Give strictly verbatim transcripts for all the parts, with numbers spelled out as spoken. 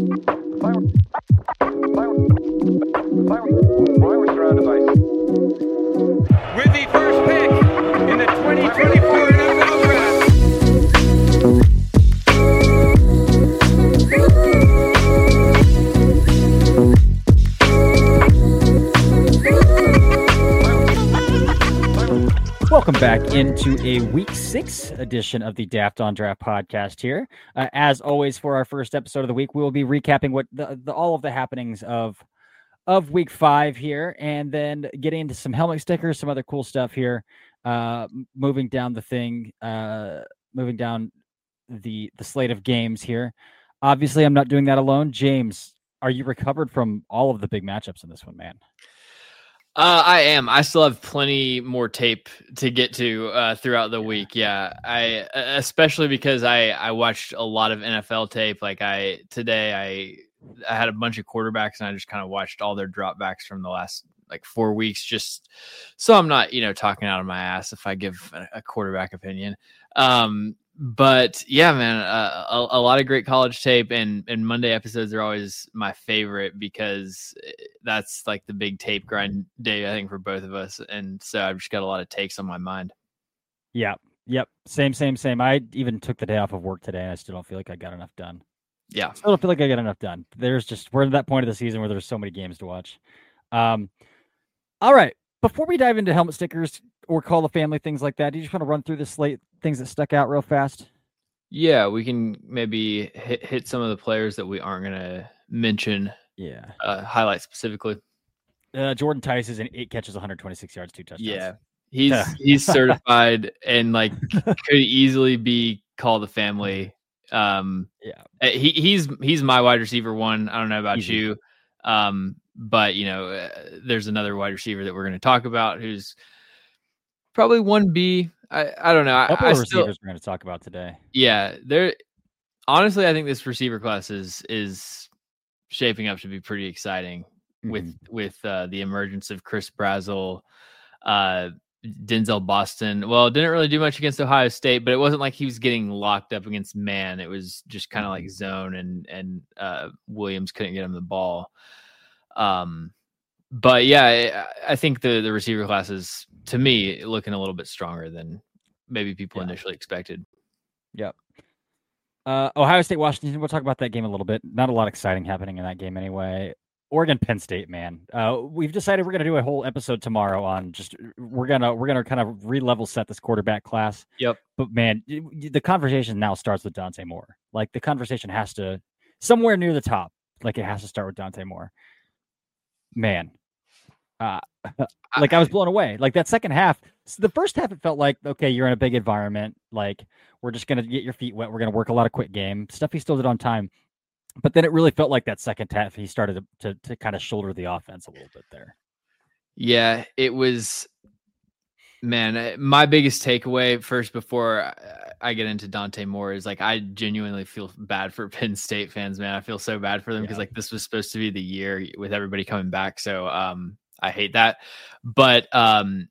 With the first pick in the twenty twenty-four N F L Draft. Welcome back into a week six edition of the Daft on Draft podcast here. Uh, as always, for our first episode of the week, we will be recapping what the, the all of the happenings of of week five here, and then getting into some helmet stickers, some other cool stuff here. Uh, moving down the thing, uh, moving down the the slate of games here. Obviously, I'm not doing that alone. James, are you recovered from all of the big matchups in this one, man? Uh, I am. I still have plenty more tape to get to uh, throughout the week. Yeah, I especially because I I watched a lot of N F L tape. Like I today, I I had a bunch of quarterbacks, and I just kind of watched all their dropbacks from the last like four weeks, just so I'm not you know talking out of my ass if I give a, a quarterback opinion. Um, But yeah, man, uh, a, a lot of great college tape, and, and Monday episodes are always my favorite because that's like the big tape grind day, I think, for both of us. And so I've just got a lot of takes on my mind. Yeah. Yep. Same, same, same. I even took the day off of work today, and I still don't feel like I got enough done. Yeah. I still don't feel like I got enough done. There's just, we're at that point of the season where there's so many games to watch. Um, all right. Before we dive into helmet stickers or call of family, things like that, do you just want to run through the slate, things that stuck out real fast? Yeah, we can maybe hit, hit some of the players that we aren't going to mention. Yeah. Uh, highlight specifically. Uh, Jordan Tice is in eight catches, one hundred twenty-six yards, two touchdowns. Yeah. He's he's certified and like could easily be called a family. Um, yeah. He he's he's my wide receiver one. I don't know about Easy. you. Um, but you know, uh, there's another wide receiver that we're going to talk about who's probably one B. I, I don't know. A couple I, of I receivers still, we're going to talk about today. Yeah, there. Honestly, I think this receiver class is is shaping up to be pretty exciting mm-hmm. with with uh, the emergence of Chris Brazzell, uh, Denzel Boston. Well, didn't really do much against Ohio State, but it wasn't like he was getting locked up against man. It was just kind of like zone, and and uh, Williams couldn't get him the ball. Um, but yeah, I, I think the the receiver class is, to me, looking a little bit stronger than maybe people yeah. initially expected. Yep. Uh, Ohio State, Washington. We'll talk about that game a little bit. Not a lot exciting happening in that game anyway. Oregon, Penn State, man. Uh, we've decided we're going to do a whole episode tomorrow on just we're gonna we're gonna kind of re-level set this quarterback class. Yep. But man, the conversation now starts with Dante Moore. Like the conversation has to somewhere near the top. Like it has to start with Dante Moore. Man, uh, like I was blown away. Like that second half, so the first half, it felt like, okay, you're in a big environment. Like we're just going to get your feet wet. We're going to work a lot of quick game stuff. He still did on time, but then it really felt like that second half, he started to, to, to kind of shoulder the offense a little bit there. Yeah, it was, man, my biggest takeaway first before I get into Dante Moore is like, I genuinely feel bad for Penn State fans, man. I feel so bad for them because yeah. like this was supposed to be the year with everybody coming back. So um, I hate that. But, um,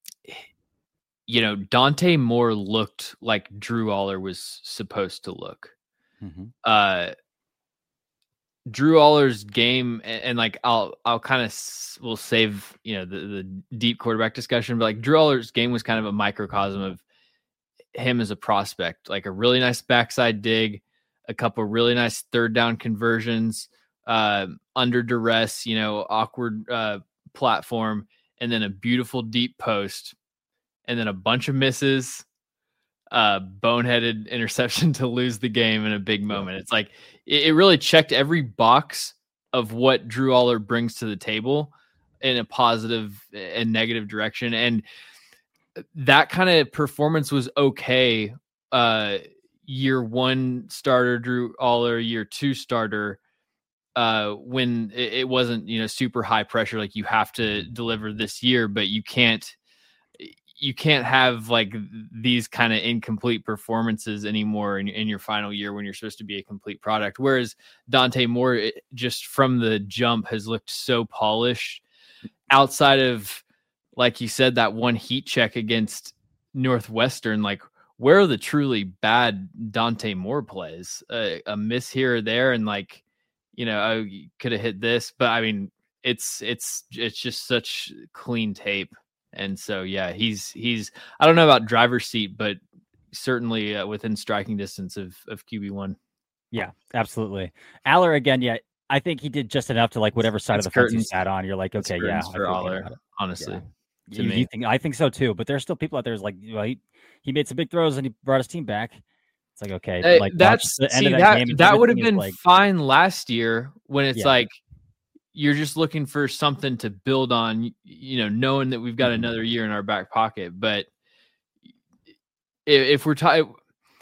you know, Dante Moore looked like Drew Aller was supposed to look. Mm-hmm. Uh, Drew Aller's game, and, and like I'll I'll kind of s- we'll save you know the, the deep quarterback discussion, but like Drew Aller's game was kind of a microcosm of him as a prospect, like a really nice backside dig, a couple really nice third down conversions, uh, under duress, you know, awkward uh, platform, and then a beautiful deep post, and then a bunch of misses, uh, boneheaded interception to lose the game in a big moment. It's like it, it really checked every box of what Drew Aller brings to the table in a positive and negative direction, and that kind of performance was okay. Uh, year one starter Drew Aller, year two starter, uh, when it, it wasn't, you know, super high pressure, like you have to deliver this year, but you can't, you can't have like these kind of incomplete performances anymore in, in your final year when you're supposed to be a complete product. Whereas Dante Moore, it, just from the jump, has looked so polished outside of, like you said, that one heat check against Northwestern. Like, where are the truly bad Dante Moore plays? Uh, a miss here or there, and like you know, oh, you could have hit this, but I mean, it's it's it's just such clean tape, and so yeah, he's he's I don't know about driver's seat, but certainly uh, within striking distance of of Q B one. Yeah, absolutely. Aller again, yeah, I think he did just enough to like whatever side It's of the fence he curtains. sat on. You're like, It's okay, yeah, curtains I for feel good Aller, about it. honestly. Yeah. To You, me. you think I think so too, but there's still people out there who's like, well, he, he made some big throws and he brought his team back. It's like, okay, Hey, like watch that's the end see of that, that game and that would have everything is, been like, fine last year when it's Yeah. like you're just looking for something to build on, y- you know, knowing that we've got Mhm. another year in our back pocket. But if, if we're talking,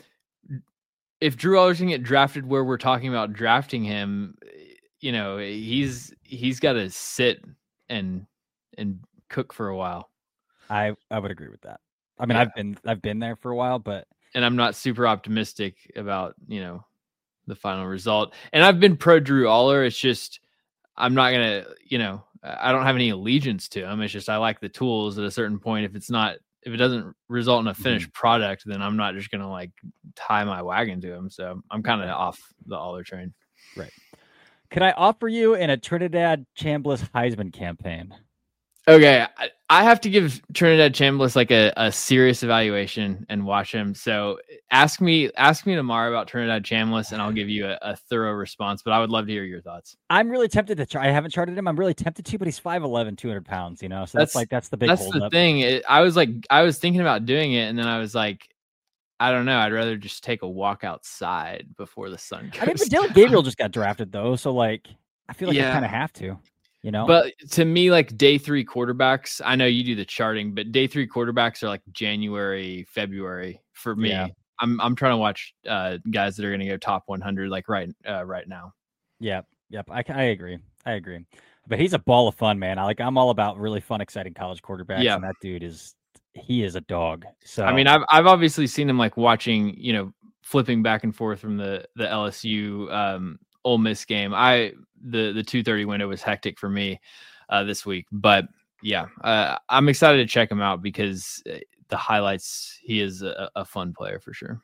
if Drew Aller's gonna get drafted where we're talking about drafting him, you know, he's he's got to sit and and cook for a while. I I would agree with that. I mean, Yeah. I've been I've been there for a while, but And I'm not super optimistic about, you know, the final result. And I've been pro Drew Aller. It's just I'm not gonna, you know, I don't have any allegiance to him. It's just I like the tools at a certain point. If it's not, if it doesn't result in a finished product, then I'm not just gonna like tie my wagon to him. So I'm kind of off the Aller train. right. Could I offer you in a Trinidad Chambliss Heisman campaign? Okay, I, I have to give Trinidad Chambliss like a, a serious evaluation and watch him. So ask me ask me tomorrow about Trinidad Chambliss, and I'll give you a, a thorough response. But I would love to hear your thoughts. I'm really tempted to try. I haven't charted him. I'm really tempted to, but he's five eleven, two hundred pounds, you know? So that's, That's- like, that's the big That's hold the up. thing. It, I was like, I was thinking about doing it, and then I was like, I don't know. I'd rather just take a walk outside before the sun goes I mean, but down. Dylan Gabriel just got drafted though. So like, I feel like I Yeah. kind of have to, you know? But to me, like day three quarterbacks, I know you do the charting, but day three quarterbacks are like January, February for me. Yeah. I'm I'm trying to watch uh, guys that are going to go top one hundred like right uh, right now. Yep. Yep. I, I agree. I agree. But he's a ball of fun, man. I like, I'm all about really fun, exciting college quarterbacks. Yeah. And that dude is, he is a dog. So, I mean, I've I've obviously seen him like watching, you know, flipping back and forth from the the L S U um, Ole Miss game. I the the two thirty window was hectic for me uh, this week, but yeah, uh, I'm excited to check him out because the highlights, he is a, a fun player for sure.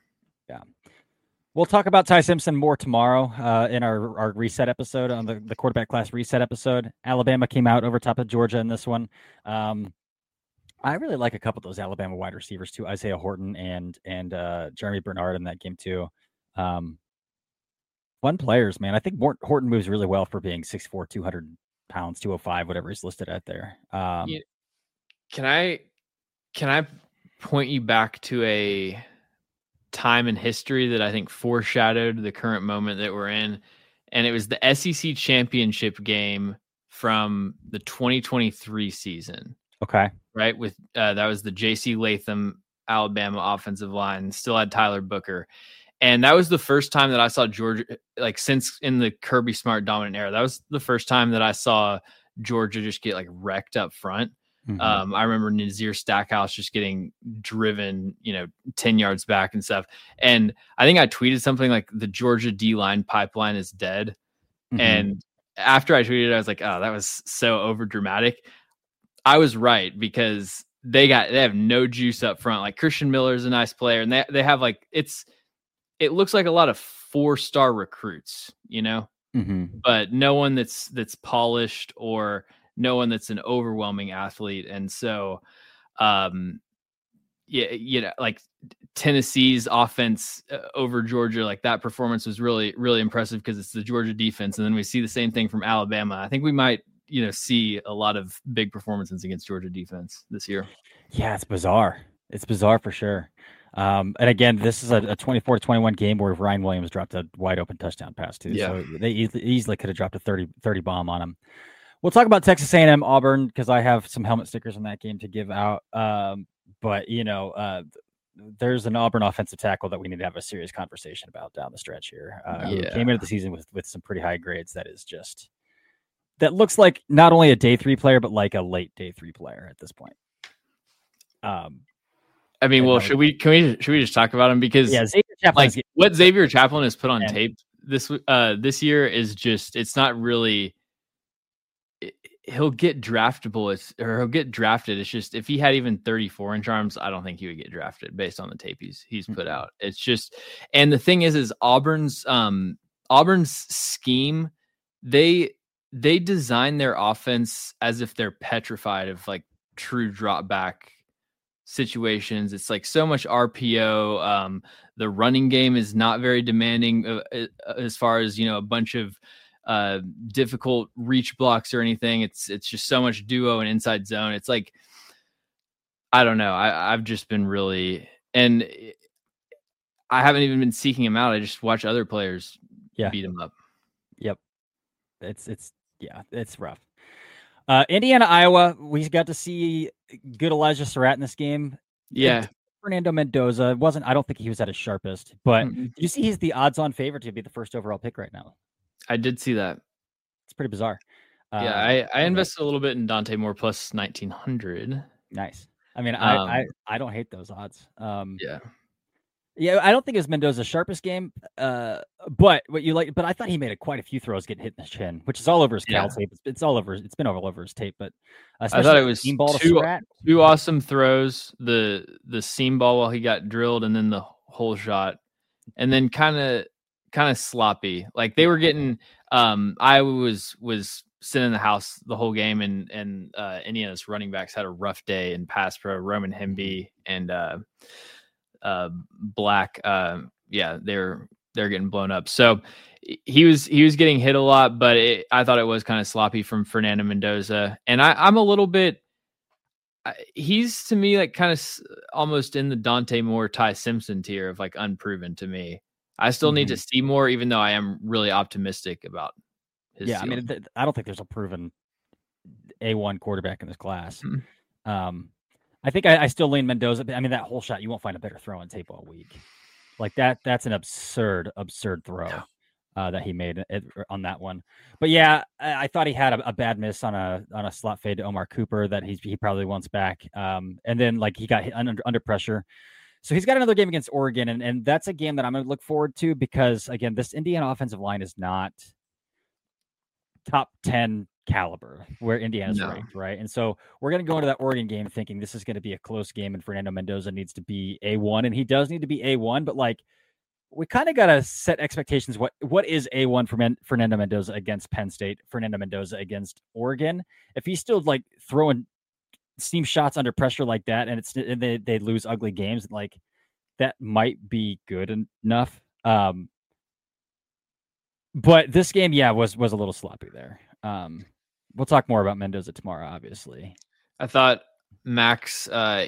we'll talk about Ty Simpson more tomorrow uh, in our, our reset episode on the, the quarterback class reset episode. Alabama came out over top of Georgia in this one. Um, I really like a couple of those Alabama wide receivers too, Isaiah Horton and and uh, Jeremy Bernard in that game too. Um, fun players, man. I think Mort- Horton moves really well for being six four, two hundred pounds, two oh five, whatever he's listed at there. Um, Yeah. Can I can I point you back to a time in history that I think foreshadowed the current moment that we're in? And it was the S E C championship game from the twenty twenty-three season. Okay. Right. With uh, that was the J C Latham Alabama offensive line, still had Tyler Booker. And that was the first time that I saw Georgia, like since in the Kirby Smart dominant era, that was the first time that I saw Georgia just get like wrecked up front. Mhm. Um, I remember Nazir Stackhouse just getting driven, you know, ten yards back and stuff. And I think I tweeted something like the Georgia D line pipeline is dead. Mhm. And after I tweeted it, I was like, oh, that was so over dramatic. I was right because they got they have no juice up front. Like Christian Miller is a nice player, and they they have like it's it looks like a lot of four star recruits, you know, Mhm. but no one that's that's polished or no one that's an overwhelming athlete. And so, um, yeah, you know, like Tennessee's offense uh, over Georgia, like that performance was really really impressive because it's the Georgia defense, and then we see the same thing from Alabama. I think we might. You know, see a lot of big performances against Georgia defense this year. Yeah, it's bizarre. It's bizarre for sure. Um, and again, this is a, a twenty-four to twenty-one game where Ryan Williams dropped a wide open touchdown pass too. Yeah. So they easily, easily could have dropped a thirty, thirty bomb on him. We'll talk about Texas A and M Auburn because I have some helmet stickers in that game to give out. Um, but you know, uh, there's an Auburn offensive tackle that we need to have a serious conversation about down the stretch here. Uh, who Yeah. came into the season with with some pretty high grades. That is just that looks like not only a day three player, but like a late day three player at this point. Um, I mean, And well, that should we can we should we just talk about him because yeah, Xavier Chaplin like is getting- what Xavier Chaplin has put on Yeah. tape this uh this year is just it's not really it- he'll get draftable it's, or he'll get drafted. It's just if he had even thirty-four inch arms, I don't think he would get drafted based on the tape he's he's put Mhm. out. It's just and the thing is is Auburn's um Auburn's scheme they they design their offense as if they're petrified of like true drop back situations. It's like so much R P O. Um, the running game is not very demanding uh, as far as, you know, a bunch of uh, difficult reach blocks or anything. It's it's just so much duo and inside zone. It's like, I don't know. I, I've just been really, and I haven't even been seeking him out. I just watch other players yeah. beat him up. Yep. It's, it's, yeah, it's rough. Uh, Indiana, Iowa, we got to see good Elijah Surratt in this game. Yeah. And Fernando Mendoza wasn't, I don't think he was at his sharpest, but Mm-hmm. did you see he's the odds on favorite to be the first overall pick right now? I did see that. It's pretty bizarre. Yeah. Uh, I, I invested a little bit in Dante Moore plus nineteen hundred. Nice. I mean, Um, I, I, I don't hate those odds. Um, Yeah. Yeah, I don't think it was Mendoza's sharpest game, uh, but what you like, but I thought he made a, quite a few throws getting hit in the chin, which is all over his Yeah. cal tape. It's, it's all over. It's been all over his tape, but uh, I thought it was seam ball to two, Surratt. two awesome throws. The the seam ball while he got drilled, and then the whole shot, and then kind of kind of sloppy. Like they were getting. Um, I was was sitting in the house the whole game, and and uh, Indiana's running backs had a rough day in pass pro. Roman Hemby and uh, uh, Black. Uh, yeah, they're they're getting blown up. So he was he was getting hit a lot, but it, I thought it was kind of sloppy from Fernando Mendoza, and I, I'm a little bit. He's to me like kind of almost in the Dante Moore, Ty Simpson tier of like unproven to me. I still mm-hmm. need to see more, even though I am really optimistic about his. Yeah, field. I mean, th- I don't think there's a proven A one quarterback in this class. Mm-hmm. Um, I think I, I still lean Mendoza. I mean, that whole shot, you won't find a better throw on tape all week. Like that, that's an absurd, absurd throw uh, that he made it, on that one. But yeah, I, I thought he had a, a bad miss on a on a slot fade to Omar Cooper that he's, he probably wants back. Um, and then like he got hit under, under pressure. So he's got another game against Oregon, and, and that's a game that I'm going to look forward to because, again, this Indiana offensive line is not top ten caliber where Indiana's no. ranked, right? And so we're going to go into that Oregon game thinking this is going to be a close game and Fernando Mendoza needs to be A one, and he does need to be A one, but like we kind of got to set expectations. What What is A one for Men- Fernando Mendoza against Penn State, Fernando Mendoza against Oregon? If he's still like throwing steam shots under pressure like that, and it's and they, they lose ugly games, like that might be good enough. Um, but this game, yeah, was was a little sloppy there. Um, we'll talk more about Mendoza tomorrow, obviously. I thought Max uh,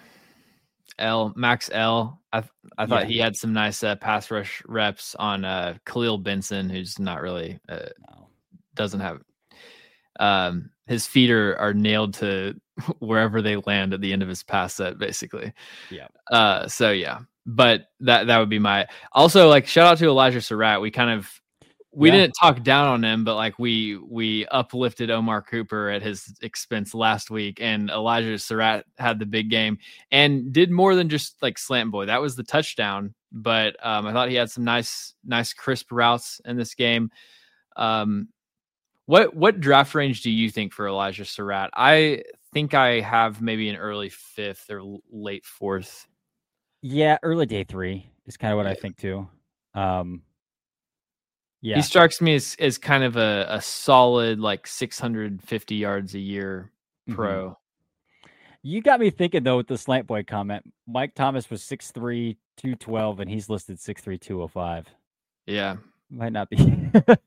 L Max L. I I thought yeah. he had some nice uh, pass rush reps on uh, Khalil Benson, who's not really uh, no. doesn't have. Um, his feet are, are nailed to wherever they land at the end of his pass set, basically. Yeah. Uh, so yeah, but that, that would be my, also like shout out to Elijah Surratt. We kind of, we yeah. didn't talk down on him, but like we, we uplifted Omar Cooper at his expense last week, and Elijah Surratt had the big game and did more than just like slant boy. That was the touchdown, but um, I thought he had some nice, nice crisp routes in this game. Um, What what draft range do you think for Elijah Surratt? I think I have maybe an early fifth or late fourth. Yeah, early day three is kind of what yeah. I think too. Um, yeah, he strikes me as, as kind of a, a solid like six hundred fifty yards a year pro. Mm-hmm. You got me thinking though with the slant boy comment. Mike Thomas was six three, two twelve, and he's listed six three, two oh five. Yeah, might not be.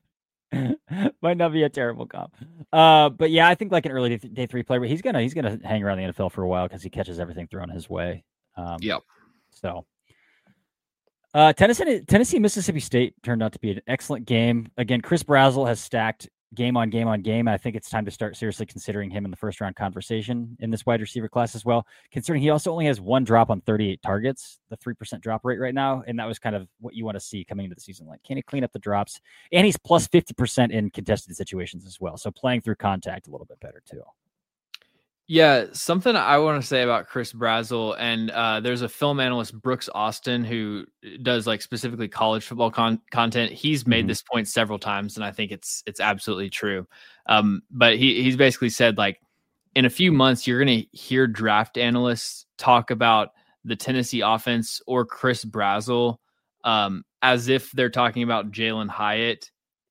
Might not be a terrible comp. Uh, but yeah, I think like an early day, day three player, but he's gonna he's gonna hang around the N F L for a while because he catches everything thrown his way. Um, yep. So, uh, Tennessee Tennessee Mississippi State turned out to be an excellent game. Again, Chris Brazzell has stacked game on game on game. I think it's time to start seriously considering him in the first round conversation in this wide receiver class as well, considering he also only has one drop on thirty-eight targets, the three percent drop rate right now. And that was kind of what you want to see coming into the season. Like, can he clean up the drops? And he's plus fifty percent in contested situations as well. So playing through contact a little bit better too. Yeah, something I want to say about Chris Brazzell, and uh, there's a film analyst, Brooks Austin, who does like specifically college football con- content. He's made mm-hmm. this point several times, and I think it's it's absolutely true. Um, but he he's basically said like in a few months you're going to hear draft analysts talk about the Tennessee offense or Chris Brazzell um, as if they're talking about Jalen Hyatt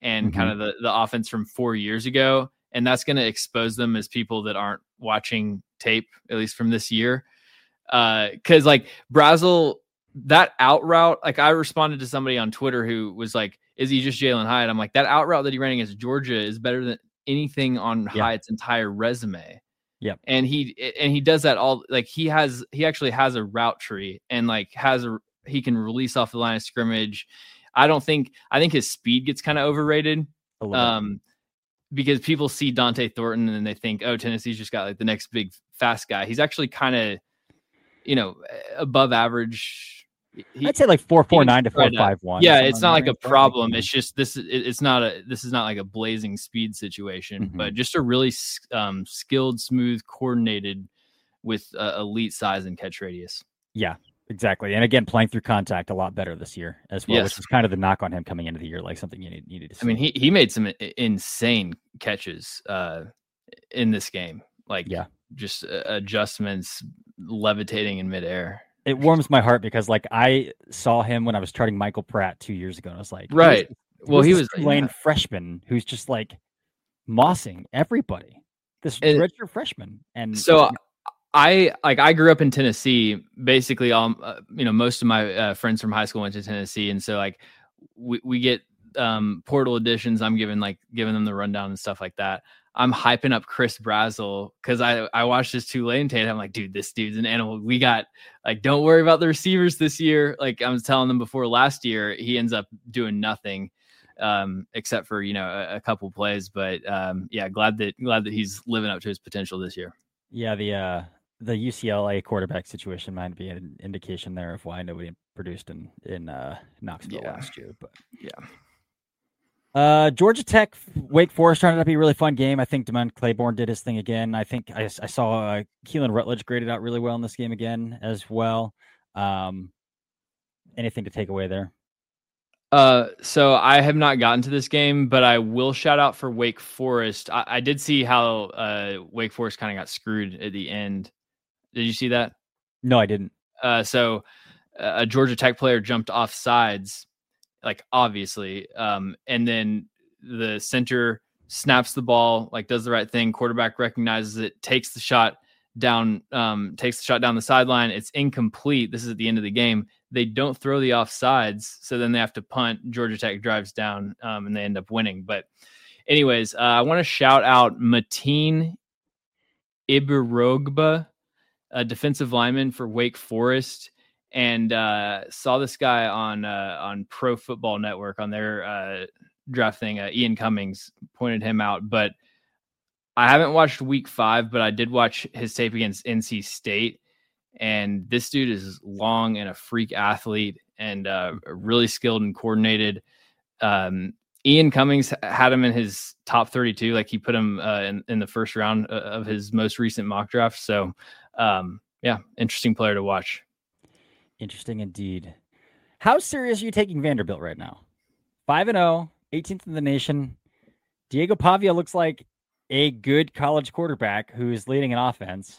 and Mm-hmm. kind of the, the offense from four years ago. And that's going to expose them as people that aren't watching tape, at least from this year. Uh, cause like Brazel, that out route, like I responded to somebody on Twitter who was like, is he just Jalen Hyatt? I'm like, that out route that he ran against Georgia is better than anything on yeah. Hyatt's entire resume. Yep. And he, and he does that all, like he has, he actually has a route tree and like has a, he can release off the line of scrimmage. I don't think, I think his speed gets kind of overrated. Um, because people see Dante Thornton and they think, oh, Tennessee's just got like the next big fast guy. He's actually kind of, you know, above average. He, I'd say like four four nine to four five one. Yeah, it's not like a problem. It's just this. It's not a. This is not like a blazing speed situation, mm-hmm. but just a really um, skilled, smooth, coordinated, with uh, elite size and catch radius. Yeah, exactly. And again, playing through contact a lot better this year as well, yes. which was kind of the knock on him coming into the year, like something you need, needed to see. I mean, he he made some insane catches uh, in this game. Like, yeah, just uh, adjustments, levitating in midair. It warms my heart because, like, I saw him when I was starting Michael Pratt two years ago, and I was like, right. He was, well, he was Tulane yeah. freshman who's just like mossing everybody. This redshirt freshman, and so I like I grew up in Tennessee. Basically, all uh, you know, most of my uh, friends from high school went to Tennessee, and so like we we get um, portal editions. I'm giving like giving them the rundown and stuff like that. I'm hyping up Chris Brazel because I, I watched his Tulane tape. I'm like, dude, this dude's an animal. We got like, don't worry about the receivers this year. Like I was telling them before last year, he ends up doing nothing um, except for, you know, a, a couple plays. But um, yeah, glad that glad that he's living up to his potential this year. Yeah, the uh, the U C L A quarterback situation might be an indication there of why nobody produced in in uh, Knoxville yeah. last year. But yeah. Uh, Georgia Tech, Wake Forest turned out to be a really fun game. I think Demond Claiborne did his thing again. I think I, I saw uh, Keelan Rutledge graded out really well in this game again as well. Um, anything to take away there? Uh, so I have not gotten to this game, but I will shout out for Wake Forest. I, I did see how uh, Wake Forest kind of got screwed at the end. Did you see that? No, I didn't. Uh, so uh, a Georgia Tech player jumped off sides. Like obviously, um, and then the center snaps the ball, like does the right thing. Quarterback recognizes it, takes the shot down, um, takes the shot down the sideline. It's incomplete. This is at the end of the game. They don't throw the offsides, so then they have to punt. Georgia Tech drives down, um, and they end up winning. But anyways, uh, I want to shout out Mateen Ibirogba, a defensive lineman for Wake Forest. And uh, saw this guy on uh, on Pro Football Network on their uh, draft thing. Uh, Ian Cummings pointed him out, but I haven't watched week five, but I did watch his tape against N C State. And this dude is long and a freak athlete and uh, really skilled and coordinated. Um, Ian Cummings had him in his top thirty-two. Like he put him uh, in, in the first round of his most recent mock draft. So um, yeah, interesting player to watch. Interesting indeed. How serious are you taking Vanderbilt right now? five and oh, eighteenth in the nation. Diego Pavia looks like a good college quarterback who is leading an offense.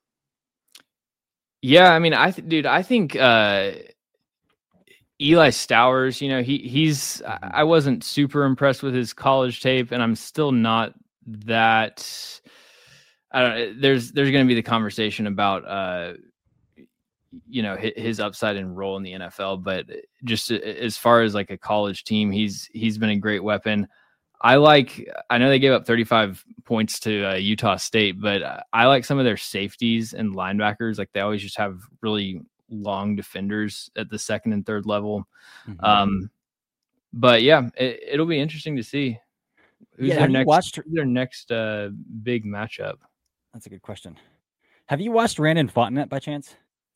Yeah, I mean, I th- dude, I think uh, Eli Stowers, you know, he he's I wasn't super impressed with his college tape, and I'm still not that. I don't. There's there's going to be the conversation about. Uh, you know, his upside and role in the N F L, but just as far as like a college team, he's, he's been a great weapon. I like, I know they gave up thirty-five points to uh, Utah State, but I like some of their safeties and linebackers. Like they always just have really long defenders at the second and third level. Mm-hmm. Um, but yeah, it, it'll be interesting to see who's yeah, their next, watched... who's their next uh, big matchup. That's a good question. Have you watched Randon Fontenette by chance?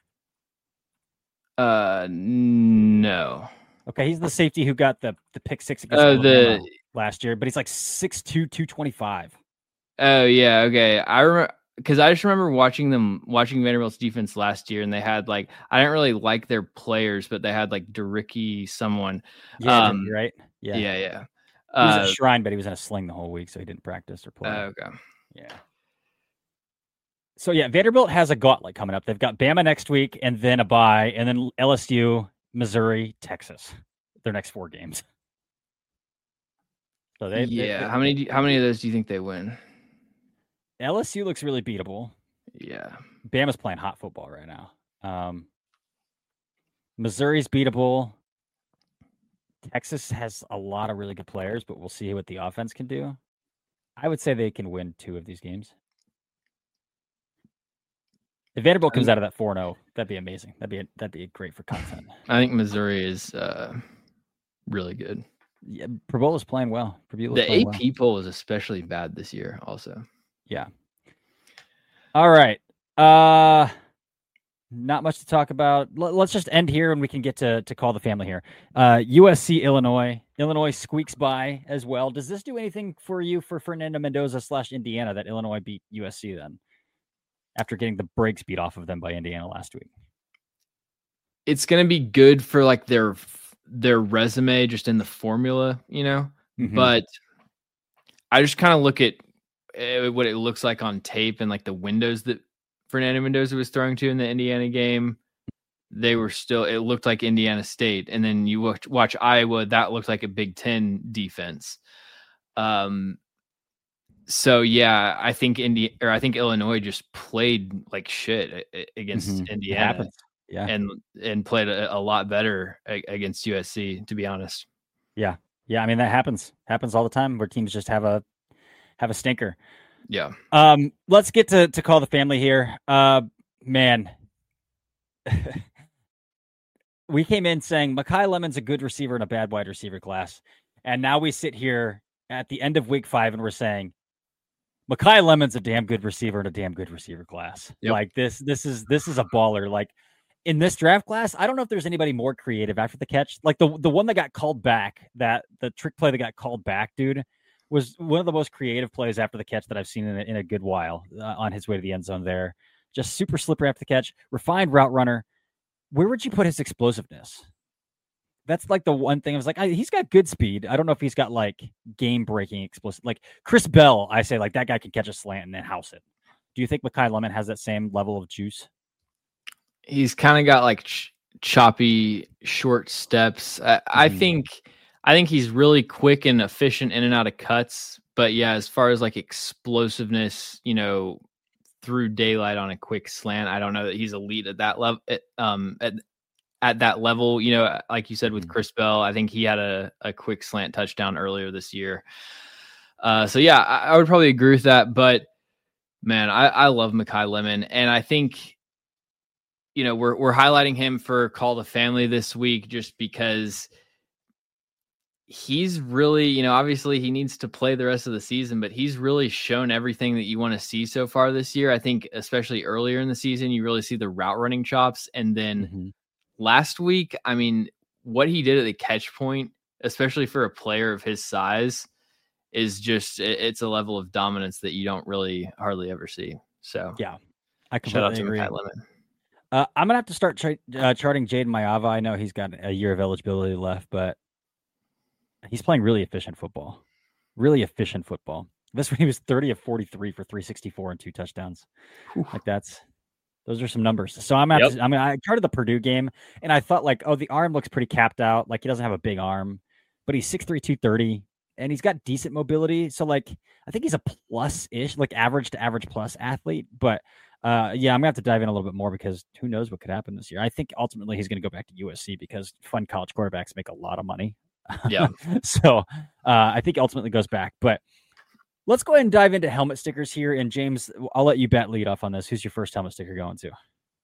Uh, no. Okay, he's the safety who got the, the pick six against uh, the last year, but he's like six two, two twenty-five. Oh yeah, okay. I remember because I just remember watching them watching Vanderbilt's defense last year, and they had like I didn't really like their players, but they had like Derricky someone. Yeah, um, right. Yeah, yeah, yeah. He was uh, at Shrine, but he was in a sling the whole week, so he didn't practice or play. Uh, okay. Yeah. So, yeah, Vanderbilt has a gauntlet coming up. They've got Bama next week and then a bye, and then L S U, Missouri, Texas. Their next four games. So they yeah. they, they, how many? Do, how many of those do you think they win? L S U looks really beatable. Yeah, Bama's playing hot football right now. Um, Missouri's beatable. Texas has a lot of really good players, but we'll see what the offense can do. I would say they can win two of these games. If Vanderbilt comes out of that four and oh, that'd be amazing. That'd be a, that'd be great for content. I think Missouri is uh, really good. Yeah, Prabola's playing well. Prabola's the playing A P well. poll is especially bad this year. Also, yeah. All right. Uh, not much to talk about. L- let's just end here, and we can get to to call the family here. Uh, U S C, Illinois. Illinois squeaks by as well. Does this do anything for you for Fernando Mendoza slash Indiana that Illinois beat U S C then? After getting the brakes beat off of them by Indiana last week. It's going to be good for like their their resume just in the formula, you know, mm-hmm. But I just kind of look at uh, what it looks like on tape and like the windows that Fernando Mendoza was throwing to in the Indiana game. They were still, it looked like Indiana State. And then you watch, watch Iowa, that looked like a Big Ten defense. Um, So yeah, I think Indi- or I think Illinois just played like shit against mm-hmm. Indiana, yeah, and and played a, a lot better against U S C. To be honest, yeah, yeah. I mean that happens happens all the time where teams just have a have a stinker. Yeah. Um. Let's get to to call the family here. Uh, man, we came in saying Makai Lemon's a good receiver in a bad wide receiver class, and now we sit here at the end of week five and we're saying Makai Lemon's a damn good receiver in a damn good receiver class. Yep. Like this, this is this is a baller. Like in this draft class, I don't know if there's anybody more creative after the catch. Like the the one that got called back, that the trick play that got called back, dude, was one of the most creative plays after the catch that I've seen in a, in a good while. Uh, on his way to the end zone, there, just super slippery after the catch, refined route runner. Where would you put his explosiveness? That's like the one thing I was like, I, he's got good speed. I don't know if he's got like game breaking explosive, like Chris Bell. I say like that guy can catch a slant and then house it. Do you think Makai Lemon has that same level of juice? He's kind of got like ch- choppy short steps. I, mm-hmm. I think, I think he's really quick and efficient in and out of cuts. But yeah, as far as like explosiveness, you know, through daylight on a quick slant, I don't know that he's elite at that level. Um, at At that level, you know, like you said with Chris Bell, I think he had a, a quick slant touchdown earlier this year. Uh, so, yeah, I, I would probably agree with that. But, man, I, I love Makai Lemon. And I think, you know, we're we're highlighting him for Call the Family this week just because he's really, you know, obviously he needs to play the rest of the season, but he's really shown everything that you want to see so far this year. I think especially earlier in the season, you really see the route running chops. And then mm-hmm. last week, I mean, what he did at the catch point, especially for a player of his size, is just, it's a level of dominance that you don't really hardly ever see. So, yeah, I shout out to agree. Makai Lemon. Uh, I'm going to have to start tra- uh, charting Jaden Mayava. I know he's got a year of eligibility left, but he's playing really efficient football. Really efficient football. This one, he was thirty of forty-three for three sixty-four and two touchdowns. Oof. Like that's, those are some numbers. So I'm, yep. to, I mean, I charted the Purdue game and I thought like, oh, the arm looks pretty capped out. Like he doesn't have a big arm, but he's six three, two thirty and he's got decent mobility. So like, I think he's a plus ish, like average to average plus athlete. But uh, yeah, I'm gonna have to dive in a little bit more because who knows what could happen this year. I think ultimately he's going to go back to U S C because fun college quarterbacks make a lot of money. Yeah. so uh, I think ultimately goes back, but let's go ahead and dive into helmet stickers here. And James, I'll let you bat lead off on this. Who's your first helmet sticker going to?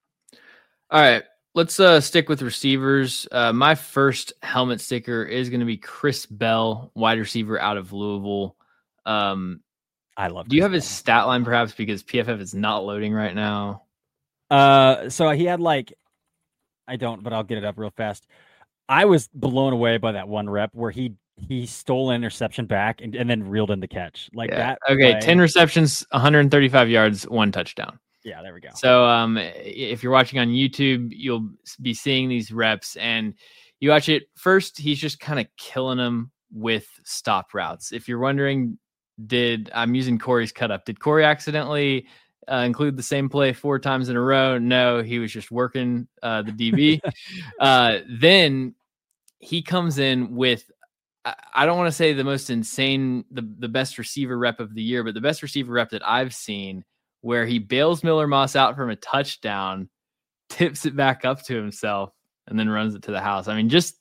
All right, let's uh, stick with receivers. Uh, my first helmet sticker is going to be Chris Bell, wide receiver out of Louisville. Um, I love. Do you have Bell. his stat line perhaps because P F F is not loading right now? Uh, so he had like, I don't, but I'll get it up real fast. I was blown away by that one rep where he he stole an interception back and, and then reeled in the catch like yeah. that. Okay, play. ten receptions, one hundred thirty-five yards, one touchdown. Yeah, there we go. So um, if you're watching on YouTube, you'll be seeing these reps, and you watch it first. He's just kind of killing them with stop routes. If you're wondering, did I'm using Corey's cut up? Did Corey accidentally uh, include the same play four times in a row? No, he was just working uh, the D B. uh, then he comes in with I, I don't want to say the most insane, the, the best receiver rep of the year, but the best receiver rep that I've seen where he bails Miller Moss out from a touchdown, tips it back up to himself, and then runs it to the house. I mean, just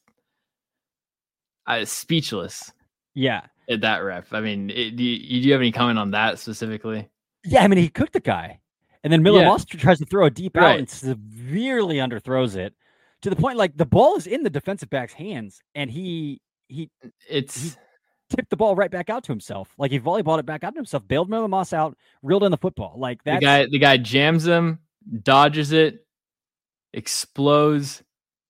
uh, speechless. Yeah. At that rep. I mean, it, do, you, do you have any comment on that specifically? Yeah, I mean, he cooked the guy. And then Miller Yeah. Moss tries to throw a deep out Right. and severely underthrows it to the point like the ball is in the defensive back's hands, and he he It's he tipped the ball right back out to himself. Like he volleyballed it back out to himself, bailed Miller Moss out, reeled in the football. Like the that guy. The guy jams him, dodges it, explodes,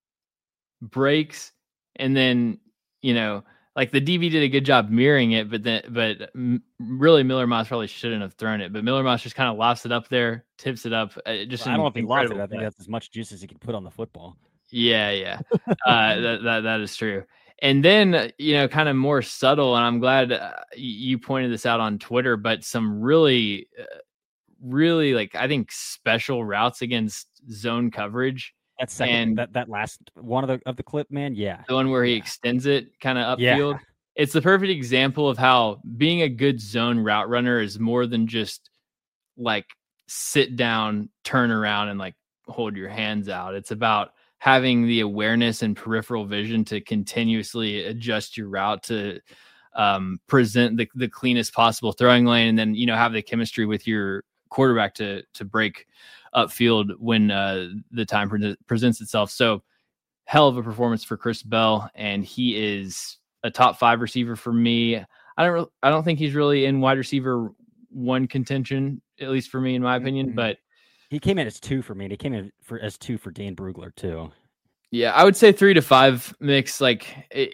breaks, and then you know, like the D B did a good job mirroring it, but then but m- really Miller Moss probably shouldn't have thrown it. But Miller Moss just kind of lofts it up there, tips it up. Uh, just I don't know if he lost it. incredible I think play. that's as much juice as he could put on the football. Yeah, yeah, uh, that, that that is true. And then uh, you know, kind of more subtle, and I'm glad uh, you pointed this out on Twitter. But some really, uh, really like I think special routes against zone coverage. That second, And- that, that last one of the of the clip, man. Yeah, The one where he Yeah. extends it kind of Yeah. upfield. It's the perfect example of how being a good zone route runner is more than just like sit down, turn around, and like hold your hands out. It's about having the awareness and peripheral vision to continuously adjust your route to um, present the, the cleanest possible throwing lane, and then you know have the chemistry with your quarterback to to break upfield when uh, the time pre- presents itself. So hell of a performance for Chris Bell, and he is a top five receiver for me. I don't re- I don't think he's really in wide receiver one contention, at least for me, in my opinion. Mhm. But he came in as two for me. And he came in for as two for Dan Brugler too. yeah, I would say three to five mix. Like it,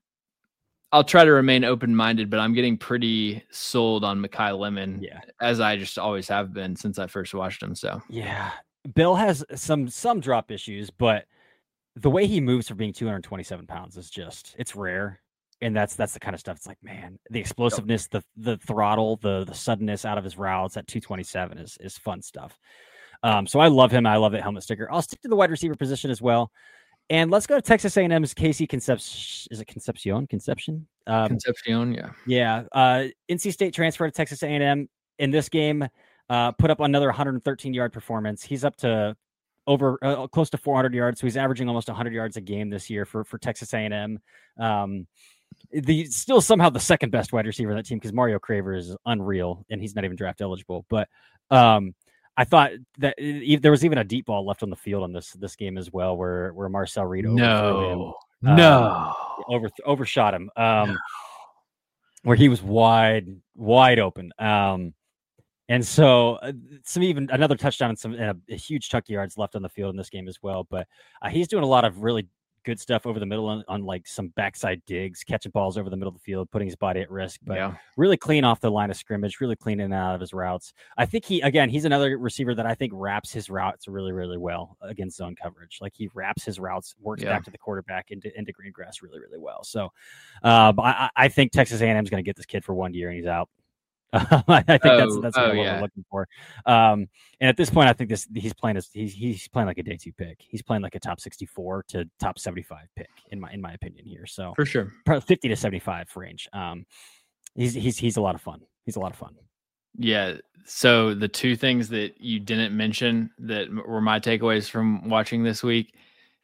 I'll try to remain open-minded, but I'm getting pretty sold on Mekhi Lemon, Yeah. as I just always have been since I first watched him. So Yeah, Bill has some some drop issues, but the way he moves for being two hundred twenty-seven pounds is just it's rare, and that's that's the kind of stuff. It's like, man, the explosiveness, the the throttle, the the suddenness out of his routes at two twenty-seven is is fun stuff. Um, so I love him. I love that helmet sticker. I'll stick to the wide receiver position as well, and let's go to Texas A and M's Casey Concepcion. Is it Concepcion? Conception? Um, Concepcion, yeah. Yeah, uh, N C State transfer to Texas A and M in this game, uh, put up another one hundred thirteen yard performance. He's up to over uh, close to four hundred yards, so he's averaging almost one hundred yards a game this year for for Texas A and M. Um, the still somehow the second best wide receiver in that team because Mario Craver is unreal and he's not even draft eligible. But um, I thought that e- there was even a deep ball left on the field on this this game as well, where where Marcel Reed overthrew him. No, Um, no. over overshot him, um, where he was wide, wide open. Um, and so uh, some even another touchdown and some and a, a huge chunk of yards left on the field in this game as well. But uh, he's doing a lot of really good stuff over the middle on, on like some backside digs, catching balls over the middle of the field, putting his body at risk, but Yeah. really clean off the line of scrimmage, really clean in and out of his routes. I think he, again, he's another receiver that I think wraps his routes really, really well against zone coverage. Like he wraps his routes, works Yeah. back to the quarterback into, into green grass really, really well. So um, I, I think Texas A and M is going to get this kid for one year and he's out. I think that's Oh, that's oh, what yeah. we're looking for. Um, and at this point, I think this he's playing as he's he's playing like a day two pick. He's playing like a top sixty-four to top seventy-five pick in my in my opinion here. So For sure. probably fifty to seventy-five range. Um, he's he's he's a lot of fun. He's a lot of fun. Yeah. So the two things that you didn't mention that m- were my takeaways from watching this week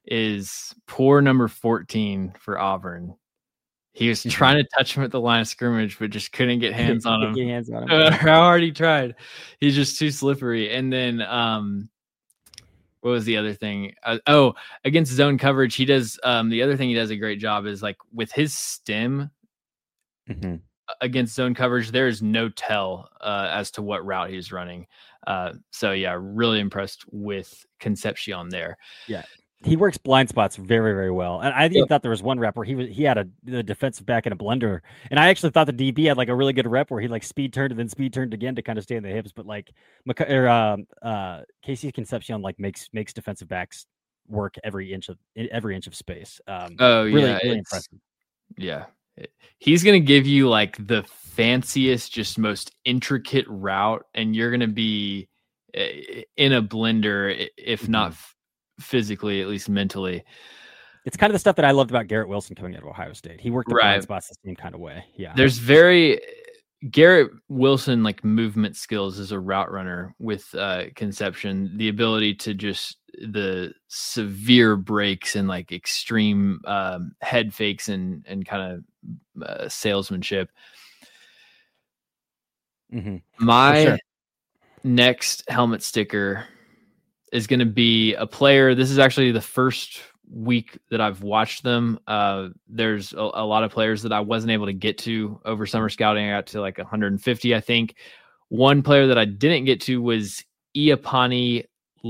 is poor number fourteen for Auburn. He was Mhm. trying to touch him at the line of scrimmage, but just couldn't get hands on him. Get hands on him. Uh, How hard he tried. He's just too slippery. And then um what was the other thing? Uh, oh, against zone coverage, he does um the other thing he does a great job is like with his stem Mhm. against zone coverage, there is no tell uh, as to what route he's running. Uh, so yeah, really impressed with Concepcion there. He works blind spots very, very well. And I even Yep. thought there was one rep where he was he had a the defensive back in a blender. And I actually thought the D B had like a really good rep where he like speed turned and then speed turned again to kind of stay in the hips. But like Mc- or, um, uh, Casey Concepcion like makes makes defensive backs work every inch of every inch of space. Um, Oh really, yeah, really it's- impressive. Yeah. It- He's going to give you like the fanciest, just most intricate route, and you're going to be uh, in a blender, i- if not Mhm. f- physically, at least mentally. It's kind of the stuff that I loved about Garrett Wilson coming out of Ohio State. He worked the blind Right. spots the same kind of way. Yeah. There's very Garrett Wilson like movement skills as a route runner with uh, Conception, the ability to just the severe breaks and like extreme um, head fakes and and kind of uh, salesmanship. Mm-hmm. My sure. next helmet sticker is going to be a player. This is actually the first week that I've watched them. Uh, there's a, a lot of players that I wasn't able to get to over summer scouting. I got to like one hundred fifty, I think. One player that I didn't get to was Iapani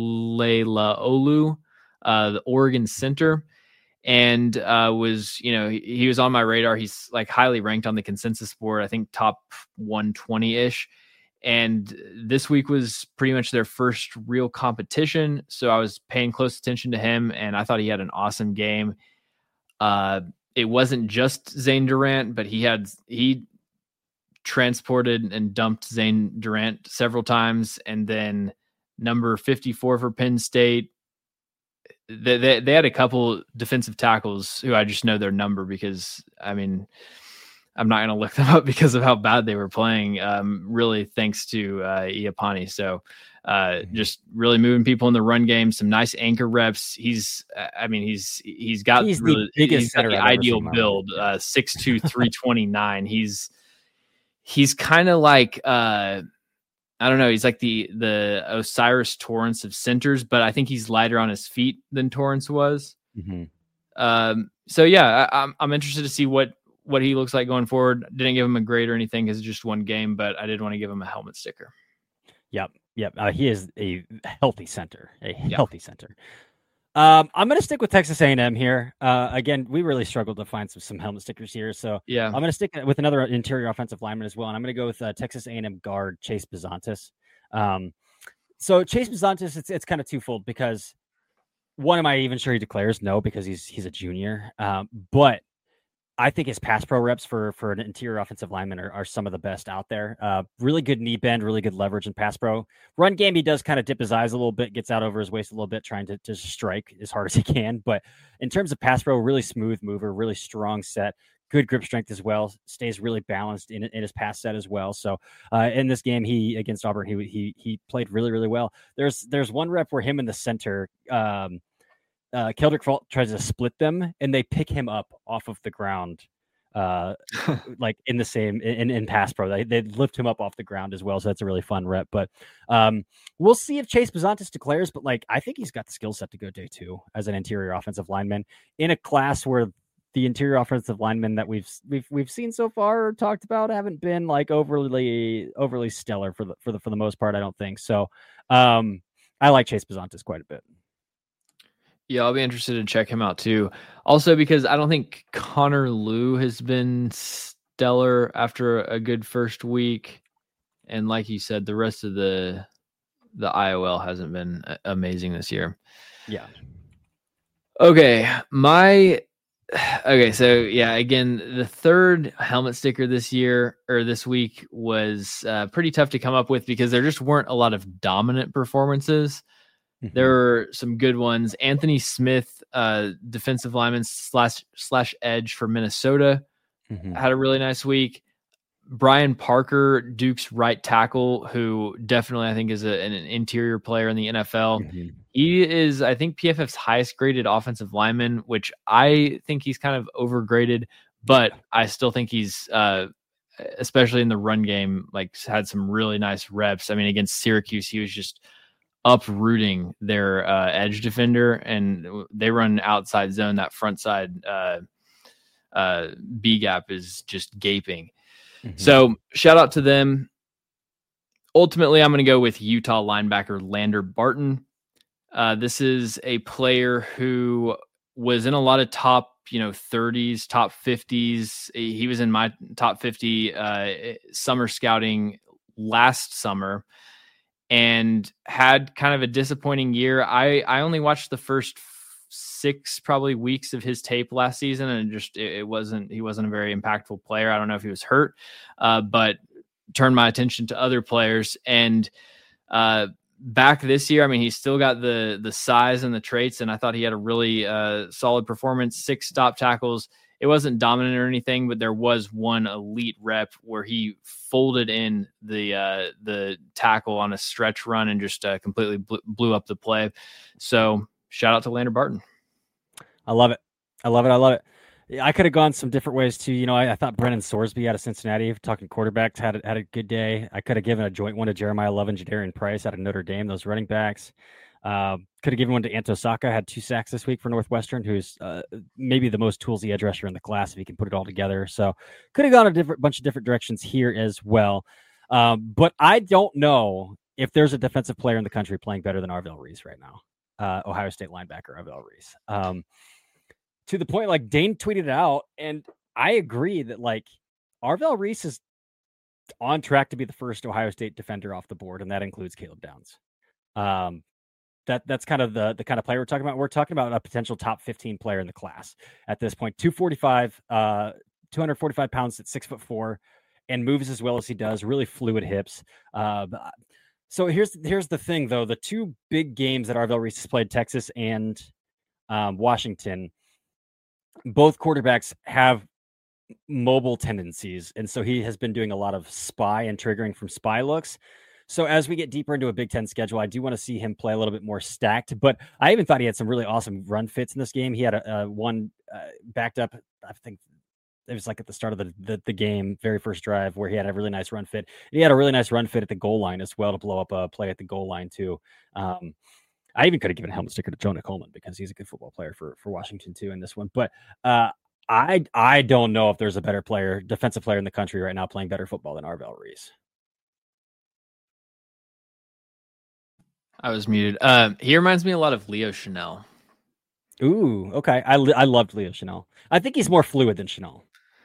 Leila'olu, uh, the Oregon center, and uh, was, you know, he, he was on my radar. He's like highly ranked on the consensus board, I think top one twenty ish. And this week was pretty much their first real competition. So I was paying close attention to him, and I thought he had an awesome game. Uh, it wasn't just Zane Durant, but he had, he transported and dumped Zane Durant several times. And then number fifty-four for Penn State, they, they, they had a couple defensive tackles who I just know their number because, I mean, I'm not going to look them up because of how bad they were playing. Um, really, thanks to uh, Iapani. So, uh, just really moving people in the run game. Some nice anchor reps. He's, I mean, he's he's got he's really, the biggest he's got center the I've ever ideal seen in my build. life. Uh, six two, three twenty-nine. He's he's kind of like uh, I don't know. He's like the the Osiris Torrance of centers, but I think he's lighter on his feet than Torrance was. Mm-hmm. Um, so yeah, I, I'm I'm interested to see what. what he looks like going forward. Didn't give him a grade or anything because it's just one game, but I did want to give him a helmet sticker. Yep. Yep. Uh, he is a healthy center, a Yep. healthy center. Um, I'm going to stick with Texas A and M here. Uh, again, we really struggled to find some, some helmet stickers here. So Yeah. I'm going to stick with another interior offensive lineman as well. And I'm going to go with uh, Texas A and M guard Chase Bizantis. Um, so Chase Bizantis, it's, it's kind of twofold because one, am I even sure he declares? No, because he's, he's a junior. Um, but I think his pass pro reps for, for an interior offensive lineman are, are some of the best out there. Uh, really good knee bend, really good leverage in pass pro. Run game, he does kind of dip his eyes a little bit, gets out over his waist a little bit, trying to, to strike as hard as he can. But in terms of pass pro, really smooth mover, really strong set, good grip strength as well, stays really balanced in, in his pass set as well. So uh, in this game, he against Auburn, he he he played really, really well. There's there's one rep where him in the center, um, Uh, Keldrick Fault tries to split them, and they pick him up off of the ground, uh, like in the same in, in pass pro. They they lift him up off the ground as well, so that's a really fun rep. But um, we'll see if Chase Bizantis declares. But like, I think he's got the skill set to go day two as an interior offensive lineman in a class where the interior offensive linemen that we've we've we've seen so far or talked about haven't been like overly overly stellar for the for the for the most part. I don't think so. Um, I like Chase Bizantis quite a bit. Yeah, I'll be interested to check him out too. Also, because I don't think Connor Liu has been stellar after a good first week, and like you said, the rest of the the I O L hasn't been amazing this year. Yeah. Okay, my okay. So yeah, again, the third helmet sticker this year or this week was uh, pretty tough to come up with because there just weren't a lot of dominant performances. There were some good ones. Anthony Smith, uh, defensive lineman slash slash edge for Minnesota, mm-hmm. had a really nice week. Brian Parker, Duke's right tackle, who definitely I think is a, an interior player in the N F L. Mm-hmm. He is, I think, P F F's highest graded offensive lineman, which I think he's kind of overgraded, but I still think he's, uh, especially in the run game, like had some really nice reps. I mean, against Syracuse, he was just uprooting their uh, edge defender, and they run outside zone. That front side uh, uh, B gap is just gaping. Mm-hmm. So shout out to them. Ultimately, I'm going to go with Utah linebacker Lander Barton. Uh, this is a player who was in a lot of top, you know, thirties, top fifties. He was in my top fifty uh, summer scouting last summer, and had kind of a disappointing year. I, I only watched the first six probably weeks of his tape last season, and just it, it wasn't he wasn't a very impactful player. I don't know if he was hurt, uh, but turned my attention to other players. And uh, back this year. I mean, he's still got the the size and the traits, and I thought he had a really uh, solid performance. Six stop tackles. It wasn't dominant or anything, but there was one elite rep where he folded in the uh, the tackle on a stretch run and just uh, completely bl- blew up the play. So shout out to Lander Barton. I love it. I love it. I love it. I could have gone some different ways too. You know, I, I thought Brennan Sorsby out of Cincinnati, talking quarterbacks, had a, had a good day. I could have given a joint one to Jeremiah Love and Jadarian Price out of Notre Dame, those running backs. Uh, could have given one to Anto Saka, had two sacks this week for Northwestern, who's uh, maybe the most toolsy edge rusher in the class if he can put it all together. So could have gone a different bunch of different directions here as well. Um, but I don't know if there's a defensive player in the country playing better than Arvell Reese right now. Uh, Ohio State linebacker Arvell Reese. Um, to the point, like Dane tweeted it out, and I agree that like Arvell Reese is on track to be the first Ohio State defender off the board, and that includes Caleb Downs. Um, that that's kind of the the kind of player we're talking about. We're talking about a potential top fifteen player in the class at this point. two forty-five, uh, two forty-five pounds at six foot four, and moves as well as he does. Really fluid hips. Uh, so here's here's the thing, though. The two big games that Arvell Reese has played, Texas and um, Washington, both quarterbacks have mobile tendencies. And so he has been doing a lot of spy and triggering from spy looks. So as we get deeper into a Big Ten schedule, I do want to see him play a little bit more stacked. But I even thought he had some really awesome run fits in this game. He had a, a one uh, backed up, I think it was like at the start of the, the, the game, very first drive, where he had a really nice run fit. He had a really nice run fit at the goal line as well to blow up a play at the goal line too. Um, I even could have given a helmet sticker to Jonah Coleman because he's a good football player for, for Washington too in this one. But uh, I I don't know if there's a better player, defensive player in the country right now playing better football than Arvell Reese. I was muted. Uh, he reminds me a lot of Leo Chanel. Ooh, okay. I I loved Leo Chanel. I think he's more fluid than Chanel.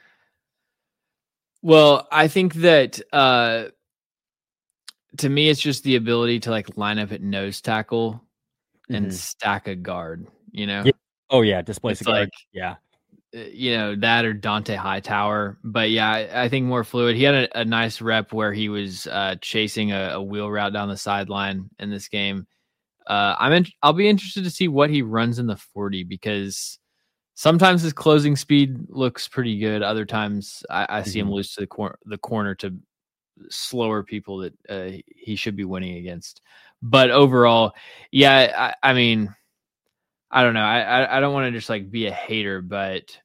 Well, I think that uh, to me, it's just the ability to like line up at nose tackle and mm-hmm. stack a guard, you know? Yeah. Oh yeah. Displace it's a guard. Like, yeah. You know, that or Dante Hightower. But yeah, I, I think more fluid. He had a, a nice rep where he was uh, chasing a, a wheel route down the sideline in this game. Uh, I'm in, I'll be interested to see what he runs in the forty, because sometimes his closing speed looks pretty good. Other times I, I see mm-hmm. him lose to the, cor- the corner to slower people that uh, he should be winning against. But overall, yeah, I, I mean, I don't know. I, I, I don't want to just like be a hater, but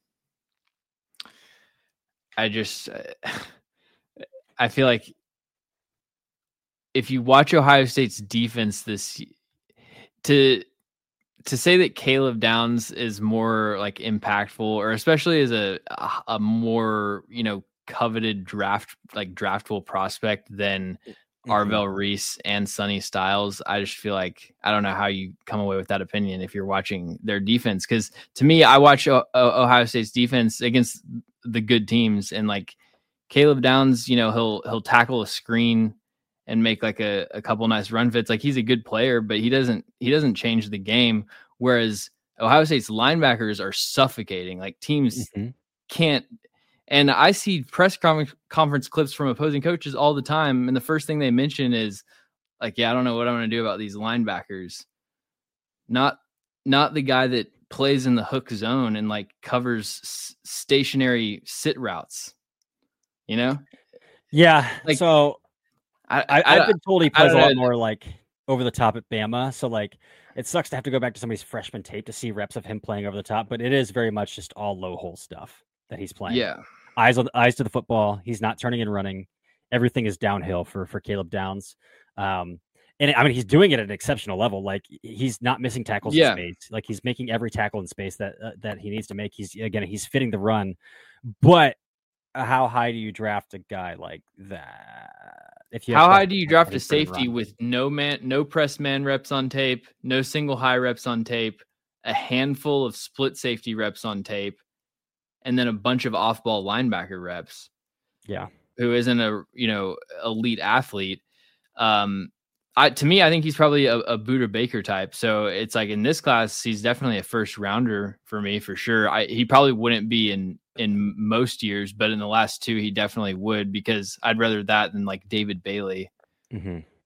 I just, I feel like if you watch Ohio State's defense this, to, to say that Caleb Downs is more like impactful, or especially as a, a more, you know, coveted draft, like draftable prospect than mm-hmm. Arvell Reese and Sonny Styles, I just feel like, I don't know how you come away with that opinion if you're watching their defense. Cause to me, I watch o- o- Ohio State's defense against the good teams, and like Caleb Downs, you know, he'll, he'll tackle a screen and make like a, a couple nice run fits. Like he's a good player, but he doesn't, he doesn't change the game. Whereas Ohio State's linebackers are suffocating. Like teams mm-hmm. can't, and I see press com- conference clips from opposing coaches all the time. And the first thing they mention is like, yeah, I don't know what I'm going to do about these linebackers. Not, not the guy that plays in the hook zone and like covers s- stationary sit routes, you know? Yeah. Like, so I, I, I've been told he plays a lot know. more like over the top at Bama. So like, it sucks to have to go back to somebody's freshman tape to see reps of him playing over the top, but it is very much just all low hole stuff that he's playing. Yeah. Eyes on eyes to the football. He's not turning and running. Everything is downhill for, for Caleb Downs. Um, and I mean, he's doing it at an exceptional level. Like he's not missing tackles yeah. in space. Like he's making every tackle in space that, uh, that he needs to make. He's again, he's fitting the run, but how high do you draft a guy like that? If you how high do you draft a safety with no man, no press man reps on tape, no single high reps on tape, a handful of split safety reps on tape, and then a bunch of off-ball linebacker reps? Yeah, who isn't a you know elite athlete. Um, I to me, I think he's probably a, a Buda Baker type. So it's like in this class, he's definitely a first rounder for me for sure. I, he probably wouldn't be in in most years, but in the last two, he definitely would, because I'd rather that than like David Bailey. Mm-hmm.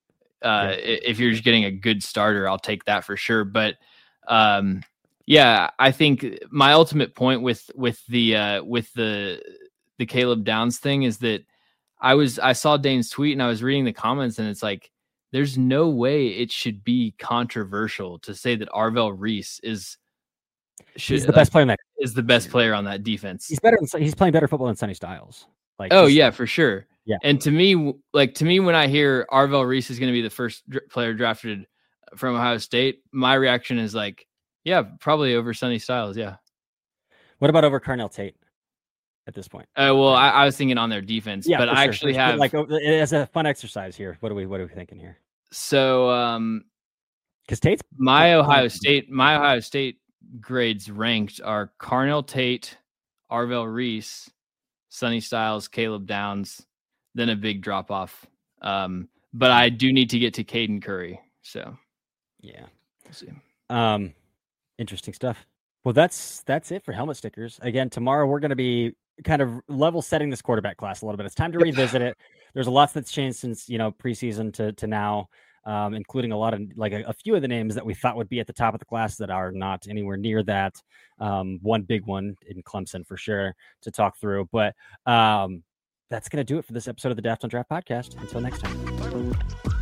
Uh, yeah. If you're just getting a good starter, I'll take that for sure. But um, yeah, I think my ultimate point with with the uh, with the the Caleb Downs thing is that I was I saw Dane's tweet and I was reading the comments, and it's like, there's no way it should be controversial to say that Arvell Reese is should, he's the like, best player in that is the best player on that defense. He's better than he's playing better football than Sonny Styles. Like, oh just, yeah, for sure. Yeah. And to me, like to me, when I hear Arvell Reese is going to be the first dr- player drafted from Ohio State, my reaction is like, yeah, probably over Sonny Styles. Yeah. What about over Carnell Tate at this point? Uh, well, I, I was thinking on their defense, yeah, but I sure. actually First, have like as a fun exercise here. What are we what are we thinking here? So, um, because Tate's my Ohio State, my Ohio State grades ranked are Carnell Tate, Arvell Reese, Sonny Styles, Caleb Downs, then a big drop off. Um, but I do need to get to Caden Curry. So, yeah, we'll see. Um, interesting stuff. Well, that's that's it for helmet stickers. Again, tomorrow we're going to be kind of level setting this quarterback class a little bit. It's time to revisit it. There's a lot that's changed since, you know, preseason to to now, um, including a lot of like a, a few of the names that we thought would be at the top of the class that are not anywhere near that. Um, one big one in Clemson for sure to talk through. But um, that's going to do it for this episode of the Daft on Draft podcast. Until next time.